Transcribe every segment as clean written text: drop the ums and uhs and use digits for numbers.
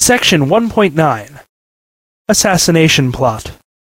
Section 1.9 Assassination Plot.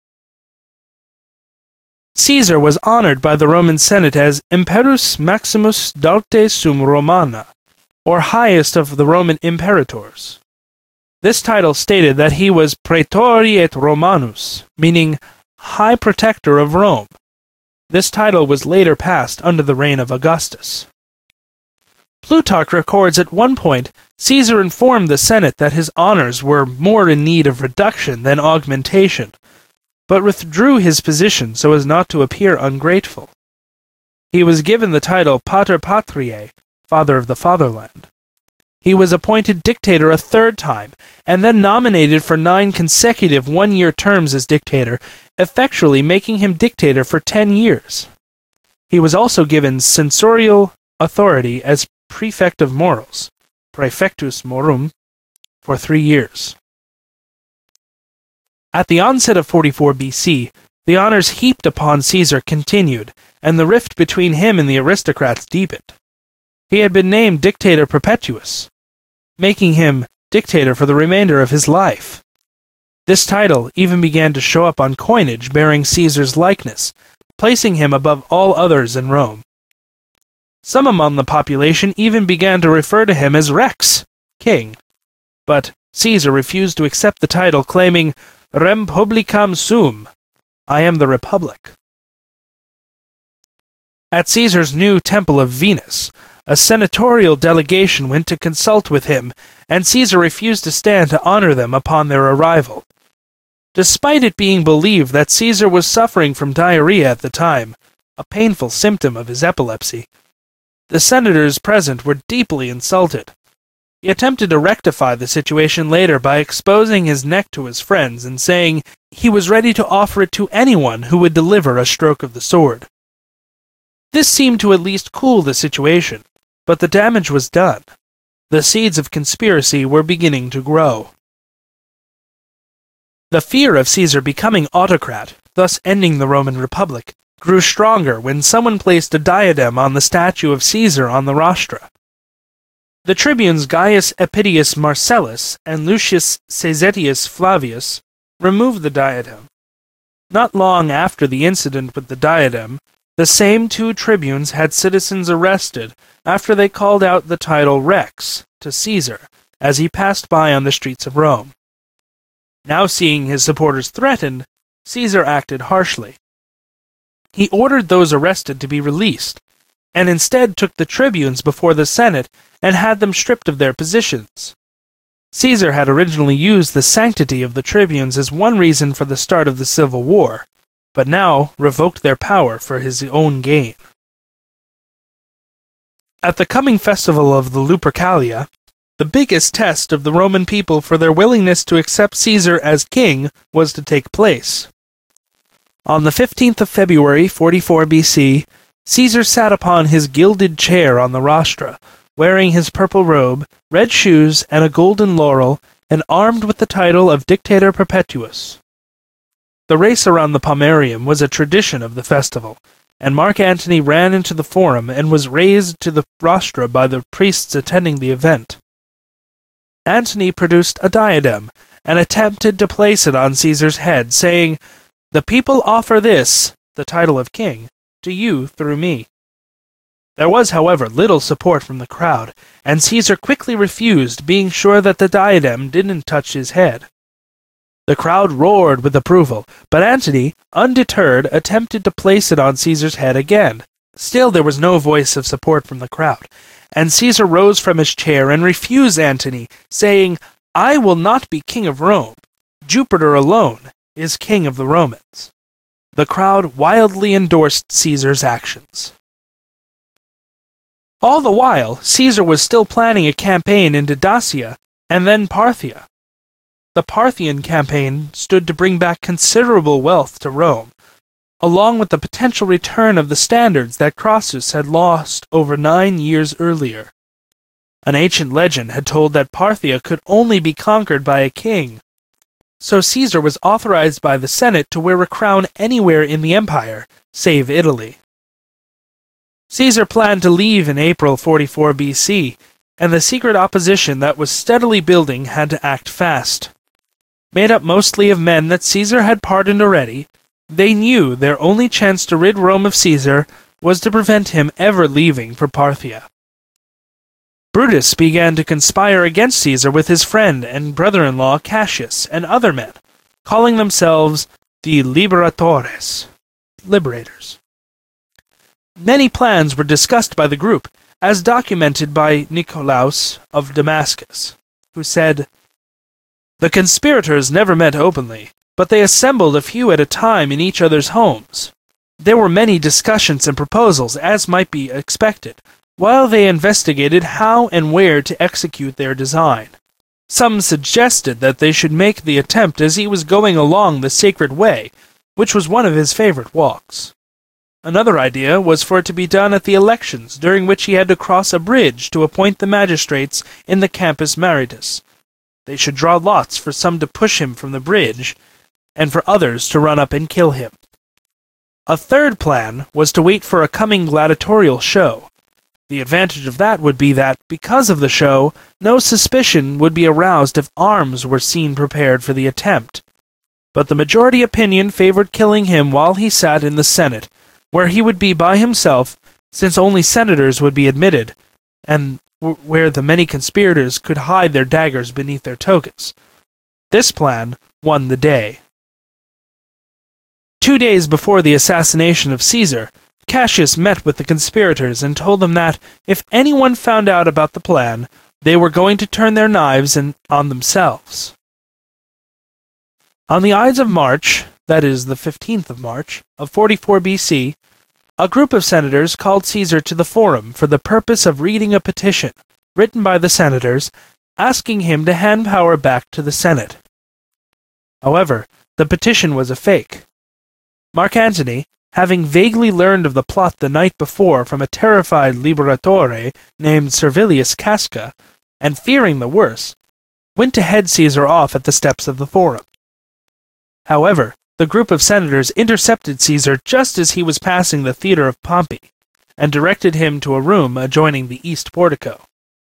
Caesar was honored by the Roman Senate as Imperus Maximus Daute Sum Romana, or highest of the Roman imperators. This title stated that he was Praetori et Romanus, meaning High Protector of Rome. This title was later passed under the reign of Augustus. Plutarch records at one point Caesar informed the Senate that his honors were more in need of reduction than augmentation, but withdrew his position so as not to appear ungrateful. He was given the title Pater Patriae, Father of the Fatherland. He was appointed dictator a third time, and then nominated for 9 consecutive one-year terms as dictator, effectually making him dictator for 10 years. He was also given censorial authority as prefect of morals, praefectus morum, for 3 years. At the onset of 44 BC, the honors heaped upon Caesar continued, and the rift between him and the aristocrats deepened. He had been named Dictator Perpetuus, making him dictator for the remainder of his life. This title even began to show up on coinage bearing Caesar's likeness, placing him above all others in Rome. Some among the population even began to refer to him as Rex, king, but Caesar refused to accept the title, claiming, Rem publicam sum, I am the Republic. At Caesar's new temple of Venus, a senatorial delegation went to consult with him, and Caesar refused to stand to honor them upon their arrival. Despite it being believed that Caesar was suffering from diarrhea at the time, a painful symptom of his epilepsy, the senators present were deeply insulted. He attempted to rectify the situation later by exposing his neck to his friends and saying he was ready to offer it to anyone who would deliver a stroke of the sword. This seemed to at least cool the situation, but the damage was done. The seeds of conspiracy were beginning to grow. The fear of Caesar becoming autocrat, thus ending the Roman Republic, grew stronger when someone placed a diadem on the statue of Caesar on the rostra. The tribunes Gaius Epidius Marcellus and Lucius Caesarius Flavius removed the diadem. Not long after the incident with the diadem, the same 2 tribunes had citizens arrested after they called out the title Rex to Caesar as he passed by on the streets of Rome. Now seeing his supporters threatened, Caesar acted harshly. He ordered those arrested to be released, and instead took the tribunes before the Senate and had them stripped of their positions. Caesar had originally used the sanctity of the tribunes as one reason for the start of the civil war, but now revoked their power for his own gain. At the coming festival of the Lupercalia, the biggest test of the Roman people for their willingness to accept Caesar as king was to take place. On the 15th of February, 44 BC, Caesar sat upon his gilded chair on the rostra, wearing his purple robe, red shoes, and a golden laurel, and armed with the title of Dictator Perpetuus. The race around the Pomerium was a tradition of the festival, and Mark Antony ran into the forum and was raised to the rostra by the priests attending the event. Antony produced a diadem and attempted to place it on Caesar's head, saying, "The people offer this, the title of king, to you through me." There was, however, little support from the crowd, and Caesar quickly refused, being sure that the diadem didn't touch his head. The crowd roared with approval, but Antony, undeterred, attempted to place it on Caesar's head again. Still there was no voice of support from the crowd, and Caesar rose from his chair and refused Antony, saying, "I will not be king of Rome. Jupiter alone is king of the Romans." The crowd wildly endorsed Caesar's actions. All the while, Caesar was still planning a campaign into Dacia and then Parthia. The Parthian campaign stood to bring back considerable wealth to Rome, along with the potential return of the standards that Crassus had lost over 9 years earlier. An ancient legend had told that Parthia could only be conquered by a king, so Caesar was authorized by the Senate to wear a crown anywhere in the empire, save Italy. Caesar planned to leave in April 44 BC, and the secret opposition that was steadily building had to act fast. Made up mostly of men that Caesar had pardoned already, they knew their only chance to rid Rome of Caesar was to prevent him ever leaving for Parthia. Brutus began to conspire against Caesar with his friend and brother-in-law Cassius and other men, calling themselves the Liberatores, liberators. Many plans were discussed by the group, as documented by Nicolaus of Damascus, who said, "The conspirators never met openly, but they assembled a few at a time in each other's homes. There were many discussions and proposals, as might be expected, while they investigated how and where to execute their design. Some suggested that they should make the attempt as he was going along the Sacred Way, which was one of his favorite walks. Another idea was for it to be done at the elections, during which he had to cross a bridge to appoint the magistrates in the Campus Martius. They should draw lots for some to push him from the bridge, and for others to run up and kill him. A third plan was to wait for a coming gladiatorial show. The advantage of that would be that, because of the show, no suspicion would be aroused if arms were seen prepared for the attempt. But the majority opinion favored killing him while he sat in the Senate, where he would be by himself, since only senators would be admitted, and where the many conspirators could hide their daggers beneath their togas. This plan won the day. 2 days before the assassination of Caesar, Cassius met with the conspirators and told them that, if anyone found out about the plan, they were going to turn their knives on themselves. On the Ides of March, that is, the 15th of March, of 44 BC, a group of senators called Caesar to the Forum for the purpose of reading a petition, written by the senators, asking him to hand power back to the Senate. However, the petition was a fake. Mark Antony, having vaguely learned of the plot the night before from a terrified liberatore named Servilius Casca, and fearing the worst, went to head Caesar off at the steps of the Forum. However, the group of senators intercepted Caesar just as he was passing the Theatre of Pompey, and directed him to a room adjoining the east portico.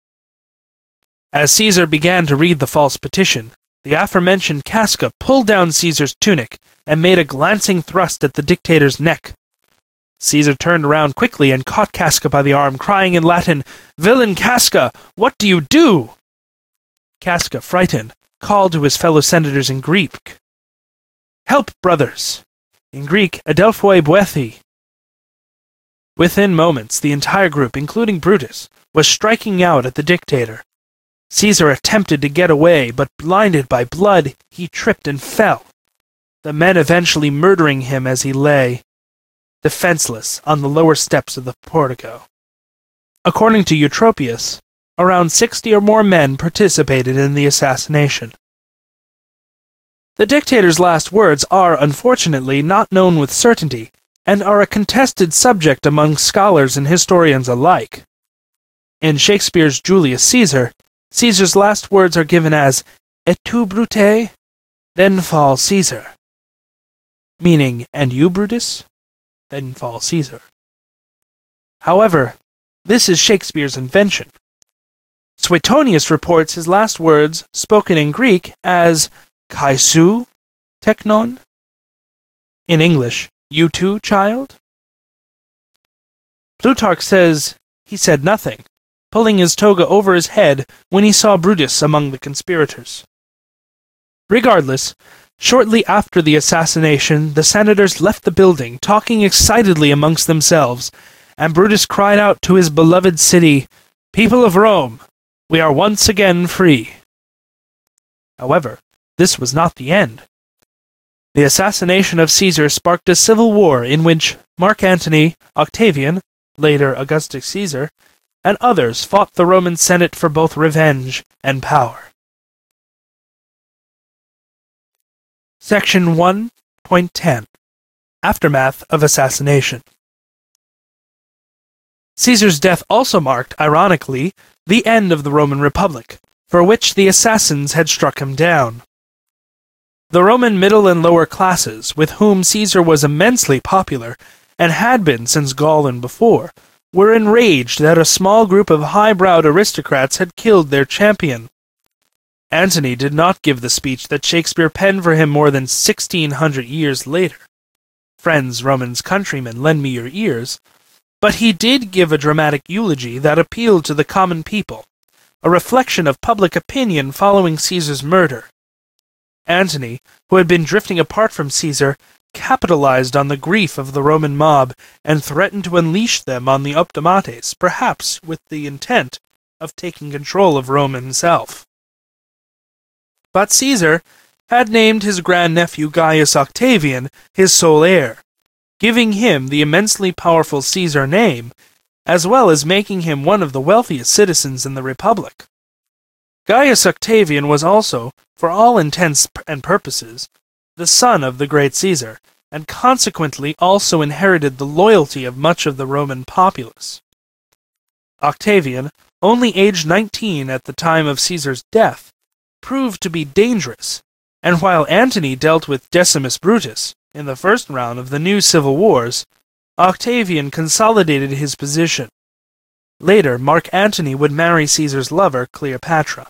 As Caesar began to read the false petition, the aforementioned Casca pulled down Caesar's tunic and made a glancing thrust at the dictator's neck. Caesar turned around quickly and caught Casca by the arm, crying in Latin, "Villain Casca, what do you do?" Casca, frightened, called to his fellow senators in Greek, "Help, brothers!" In Greek, Adelphoi Boethi. Within moments, the entire group, including Brutus, was striking out at the dictator. Caesar attempted to get away, but blinded by blood, he tripped and fell, the men eventually murdering him as he lay, defenseless, on the lower steps of the portico. According to Eutropius, around 60 or more men participated in the assassination. The dictator's last words are, unfortunately, not known with certainty, and are a contested subject among scholars and historians alike. In Shakespeare's Julius Caesar, Caesar's last words are given as, "Et tu, Brute?" Then fall Caesar. Meaning, "And you, Brutus?" Then fall Caesar. However, this is Shakespeare's invention. Suetonius reports his last words, spoken in Greek, as "Kai su, teknon?" In English, "You too, child?" Plutarch says he said nothing, pulling his toga over his head when he saw Brutus among the conspirators. Regardless, shortly after the assassination, the senators left the building, talking excitedly amongst themselves, and Brutus cried out to his beloved city, "People of Rome, we are once again free." However, this was not the end. The assassination of Caesar sparked a civil war in which Mark Antony, Octavian, later Augustus Caesar, and others fought the Roman Senate for both revenge and power. Section 1.10 Aftermath of Assassination. Caesar's death also marked, ironically, the end of the Roman Republic, for which the assassins had struck him down. The Roman middle and lower classes, with whom Caesar was immensely popular, and had been since Gaul and before, were enraged that a small group of high-browed aristocrats had killed their champion. Antony did not give the speech that Shakespeare penned for him more than 1,600 years later. Friends, Romans, countrymen, lend me your ears. But he did give a dramatic eulogy that appealed to the common people, a reflection of public opinion following Caesar's murder. Antony, who had been drifting apart from Caesar, capitalized on the grief of the Roman mob and threatened to unleash them on the Optimates, perhaps with the intent of taking control of Rome himself. But Caesar had named his grandnephew Gaius Octavian his sole heir, giving him the immensely powerful Caesar name, as well as making him one of the wealthiest citizens in the Republic. Gaius Octavian was also, for all intents and purposes, the son of the great Caesar, and consequently also inherited the loyalty of much of the Roman populace. Octavian, only aged 19 at the time of Caesar's death, proved to be dangerous, and while Antony dealt with Decimus Brutus in the first round of the new civil wars, Octavian consolidated his position. Later, Mark Antony would marry Caesar's lover, Cleopatra.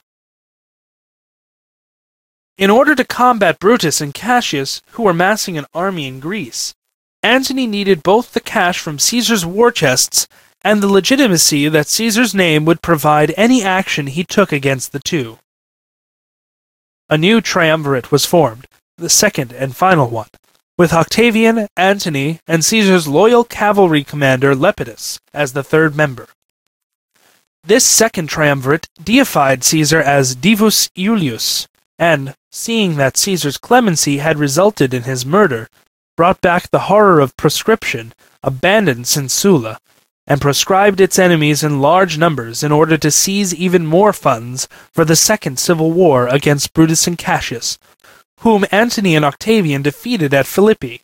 In order to combat Brutus and Cassius, who were massing an army in Greece, Antony needed both the cash from Caesar's war chests and the legitimacy that Caesar's name would provide any action he took against the two. A new triumvirate was formed, the second and final one, with Octavian, Antony, and Caesar's loyal cavalry commander Lepidus as the third member. This second triumvirate deified Caesar as Divus Iulius, and, seeing that Caesar's clemency had resulted in his murder, brought back the horror of proscription, abandoned Sinsula, and proscribed its enemies in large numbers in order to seize even more funds for the second civil war against Brutus and Cassius, whom Antony and Octavian defeated at Philippi.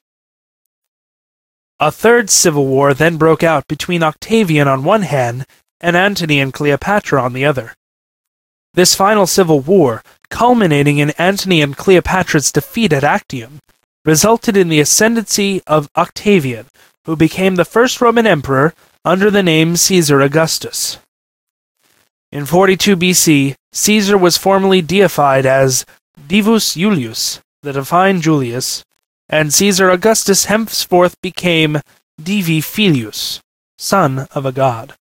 A third civil war then broke out between Octavian on one hand and Antony and Cleopatra on the other. This final civil war, culminating in Antony and Cleopatra's defeat at Actium, resulted in the ascendancy of Octavian, who became the first Roman emperor under the name Caesar Augustus. In 42 BC, Caesar was formally deified as Divus Iulius, the divine Julius, and Caesar Augustus henceforth became Divi Filius, son of a god.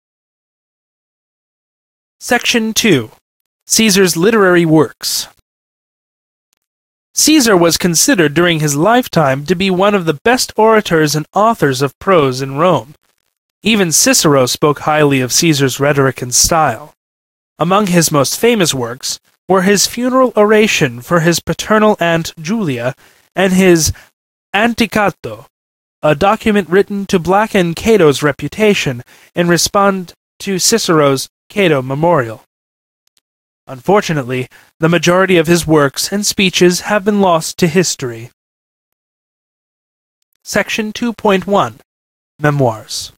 Section 2. Caesar's literary works. Caesar was considered during his lifetime to be one of the best orators and authors of prose in Rome. Even Cicero spoke highly of Caesar's rhetoric and style. Among his most famous works were his funeral oration for his paternal aunt Julia and his Anticato, a document written to blacken Cato's reputation in response to Cicero's Cato Memorial. Unfortunately, the majority of his works and speeches have been lost to history. Section 2.1. Memoirs.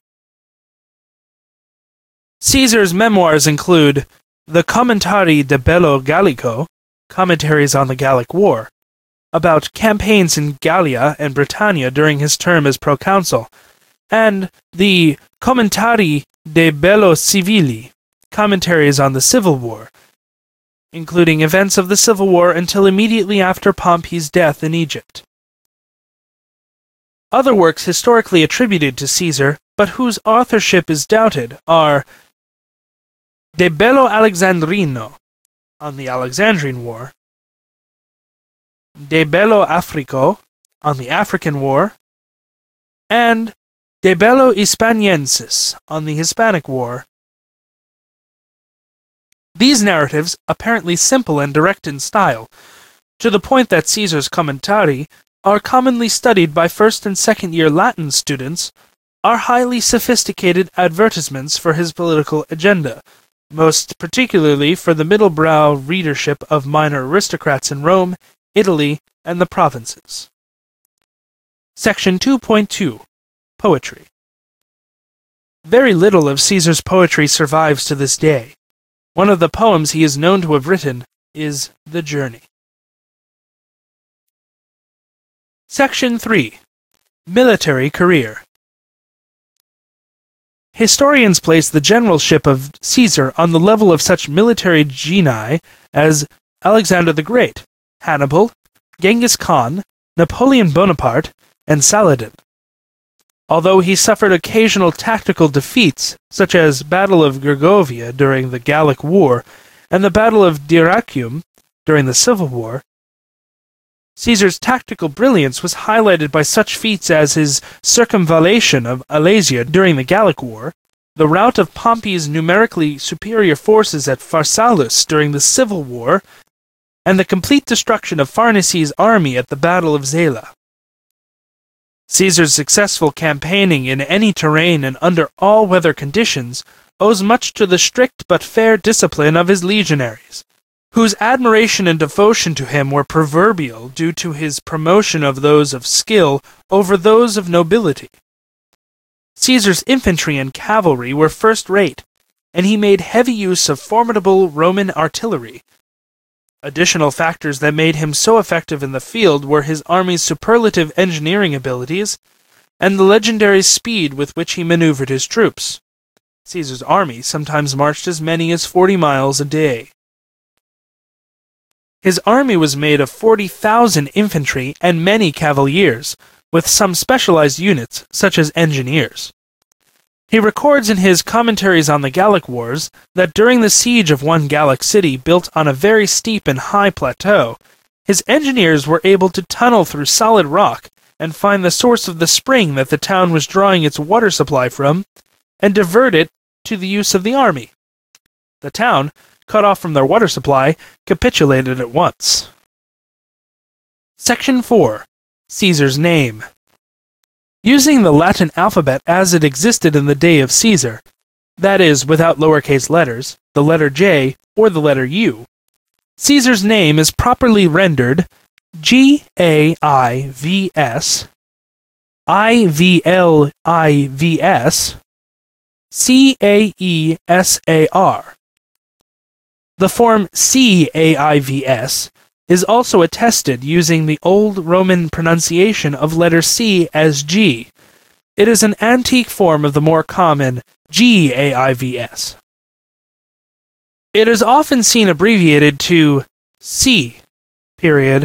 Caesar's memoirs include the Commentarii de Bello Gallico, Commentaries on the Gallic War, about campaigns in Gallia and Britannia during his term as proconsul, and the Commentarii de Bello Civili, Commentaries on the Civil War, including events of the Civil War until immediately after Pompey's death in Egypt. Other works historically attributed to Caesar, but whose authorship is doubted, are De Bello Alexandrino, on the Alexandrine War, De Bello Africo, on the African War, and De Bello Hispaniensis, on the Hispanic War. These narratives, apparently simple and direct in style, to the point that Caesar's Commentarii are commonly studied by first and second year Latin students, are highly sophisticated advertisements for his political agenda, most particularly for the middle-brow readership of minor aristocrats in Rome, Italy, and the provinces. Section 2.2. Poetry. Very little of Caesar's poetry survives to this day. One of the poems he is known to have written is The Journey. Section 3. Military career. Historians place the generalship of Caesar on the level of such military genii as Alexander the Great, Hannibal, Genghis Khan, Napoleon Bonaparte, and Saladin. Although he suffered occasional tactical defeats, such as Battle of Gergovia during the Gallic War and the Battle of Dyrrhachium during the Civil War, Caesar's tactical brilliance was highlighted by such feats as his circumvallation of Alesia during the Gallic War, the rout of Pompey's numerically superior forces at Pharsalus during the Civil War, and the complete destruction of Pharnaces' army at the Battle of Zela. Caesar's successful campaigning in any terrain and under all weather conditions owes much to the strict but fair discipline of his legionaries, whose admiration and devotion to him were proverbial due to his promotion of those of skill over those of nobility. Caesar's infantry and cavalry were first-rate, and he made heavy use of formidable Roman artillery. Additional factors that made him so effective in the field were his army's superlative engineering abilities and the legendary speed with which he maneuvered his troops. Caesar's army sometimes marched as many as 40 miles a day. His army was made of 40,000 infantry and many cavaliers, with some specialized units, such as engineers. He records in his Commentaries on the Gallic Wars that during the siege of one Gallic city built on a very steep and high plateau, his engineers were able to tunnel through solid rock and find the source of the spring that the town was drawing its water supply from, and divert it to the use of the army. The town, cut off from their water supply, capitulated at once. Section 4. Caesar's name. Using the Latin alphabet as it existed in the day of Caesar, that is, without lowercase letters, the letter J, or the letter U, Caesar's name is properly rendered Gaivs, Ivlivs, Caesar. The form Caivs is also attested using the Old Roman pronunciation of letter C as G. It is an antique form of the more common Gaivs. It is often seen abbreviated to C, Ivlivs,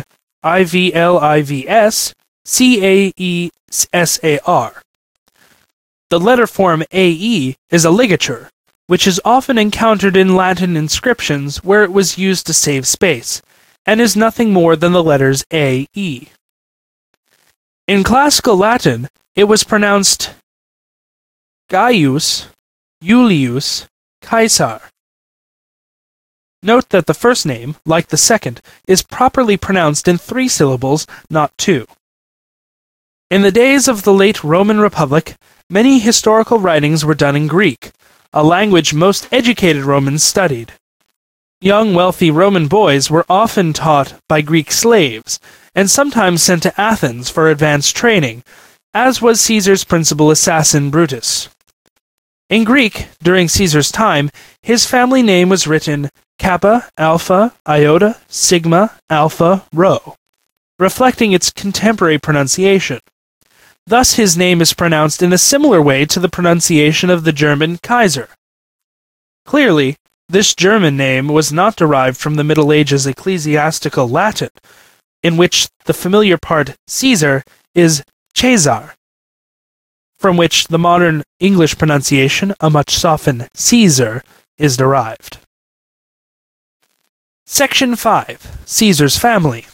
Caesar. The letter form AE is a ligature, which is often encountered in Latin inscriptions where it was used to save space, and is nothing more than the letters AE. In classical Latin, it was pronounced Gaius Iulius Caesar. Note that the first name, like the second, is properly pronounced in 3 syllables, not 2. In the days of the late Roman Republic, many historical writings were done in Greek, a language most educated Romans studied. Young, wealthy Roman boys were often taught by Greek slaves, and sometimes sent to Athens for advanced training, as was Caesar's principal assassin Brutus. In Greek, during Caesar's time, his family name was written Kappa, Alpha, Iota, Sigma, Alpha, Rho, reflecting its contemporary pronunciation. Thus his name is pronounced in a similar way to the pronunciation of the German Kaiser. Clearly, this German name was not derived from the Middle Ages ecclesiastical Latin, in which the familiar part Caesar is Caesar, from which the modern English pronunciation, a much softened Caesar, is derived. Section 5. Caesar's family.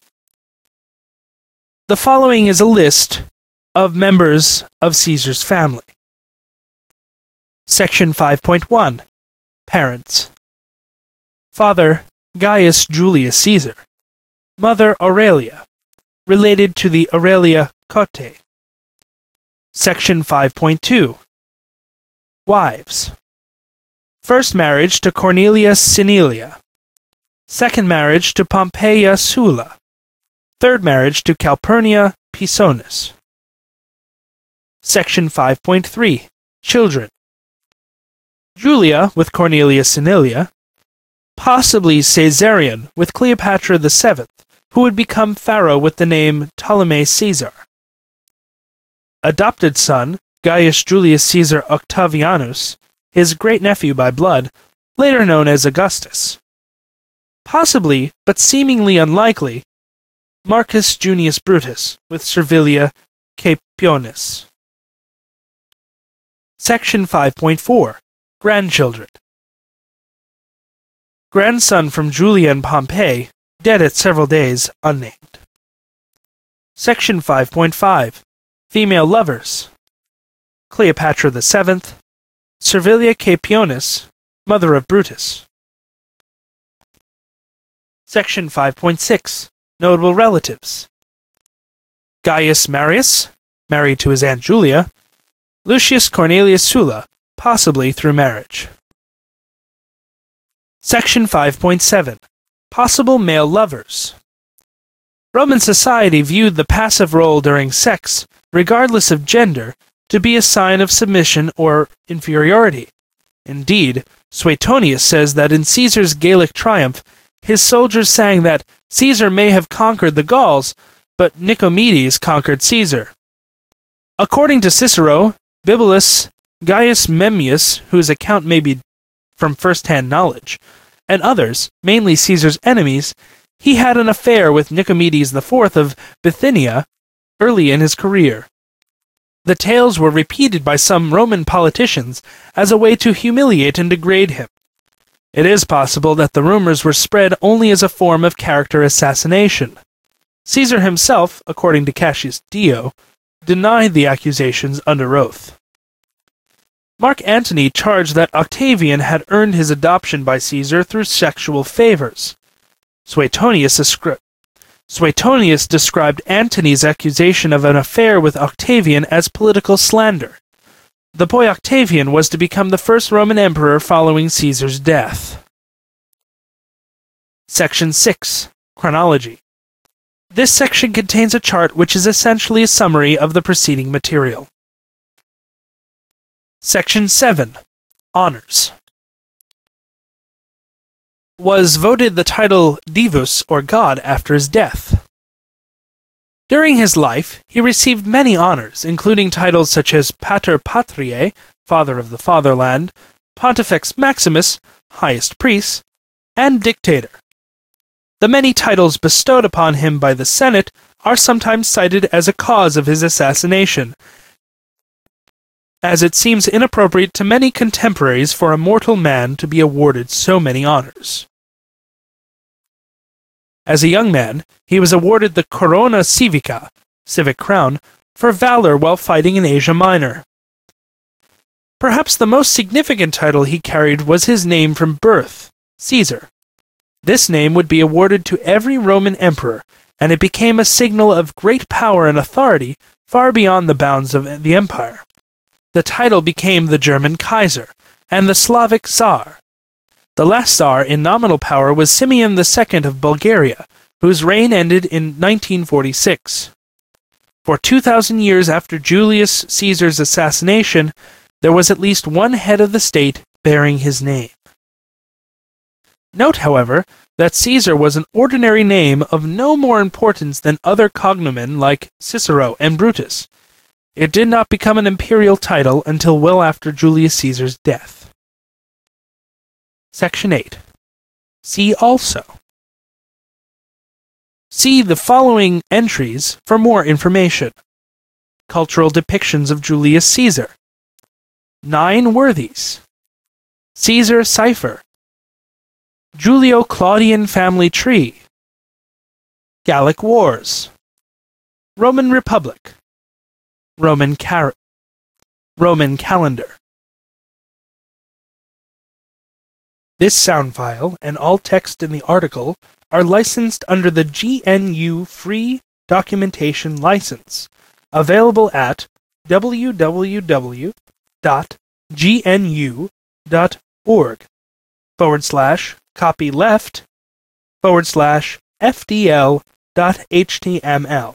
The following is a list of members of Caesar's family. Section 5.1. Parents. Father, Gaius Julius Caesar. Mother, Aurelia, related to the Aurelia Cottae. Section 5.2. Wives. First marriage to Cornelia Sinilia. Second marriage to Pompeia Sulla. Third marriage to Calpurnia Pisonis. Section 5.3. Children. Julia with Cornelia Sinilia, possibly Caesarion with Cleopatra VII, who would become pharaoh with the name Ptolemy Caesar. Adopted son, Gaius Julius Caesar Octavianus, his great-nephew by blood, later known as Augustus. Possibly, but seemingly unlikely, Marcus Junius Brutus, with Servilia Caepionis. Section 5.4. Grandchildren. Grandson from Julia and Pompey, dead at several days, unnamed. Section 5.5. Female lovers. Cleopatra VII, Servilia Caepionis, mother of Brutus. Section 5.6. Notable relatives. Gaius Marius, married to his Aunt Julia. Lucius Cornelius Sulla, possibly through marriage. Section 5.7. Possible male lovers. Roman society viewed the passive role during sex, regardless of gender, to be a sign of submission or inferiority. Indeed, Suetonius says that in Caesar's Gallic triumph, his soldiers sang that Caesar may have conquered the Gauls, but Nicomedes conquered Caesar. According to Cicero, Bibulus, Gaius Memmius, whose account may be from first-hand knowledge, and others, mainly Caesar's enemies, he had an affair with Nicomedes IV of Bithynia early in his career. The tales were repeated by some Roman politicians as a way to humiliate and degrade him. It is possible that the rumors were spread only as a form of character assassination. Caesar himself, according to Cassius Dio, denied the accusations under oath. Mark Antony charged that Octavian had earned his adoption by Caesar through sexual favors. Suetonius described Antony's accusation of an affair with Octavian as political slander. The boy Octavian was to become the first Roman emperor following Caesar's death. Section 6. Chronology. This section contains a chart which is essentially a summary of the preceding material. Section 7. Honors. Was voted the title Divus, or God, after his death. During his life, he received many honors, including titles such as Pater Patriae, Father of the Fatherland, Pontifex Maximus, Highest Priest, and Dictator. The many titles bestowed upon him by the Senate are sometimes cited as a cause of his assassination, as it seems inappropriate to many contemporaries for a mortal man to be awarded so many honors. As a young man, he was awarded the Corona Civica, civic crown, for valor while fighting in Asia Minor. Perhaps the most significant title he carried was his name from birth, Caesar. This name would be awarded to every Roman emperor, and it became a signal of great power and authority far beyond the bounds of the empire. The title became the German Kaiser, and the Slavic Tsar. The last Tsar in nominal power was Simeon II of Bulgaria, whose reign ended in 1946. For 2,000 years after Julius Caesar's assassination, there was at least one head of the state bearing his name. Note, however, that Caesar was an ordinary name of no more importance than other cognomen like Cicero and Brutus. It did not become an imperial title until well after Julius Caesar's death. Section 8. See also. See the following entries for more information. Cultural depictions of Julius Caesar. 9 worthies. Caesar cipher. Julio-Claudian family tree. Gallic Wars. Roman Republic. Roman calendar. This sound file and all text in the article are licensed under the GNU Free Documentation License, available at www.gnu.org/copyleft/FDL.html.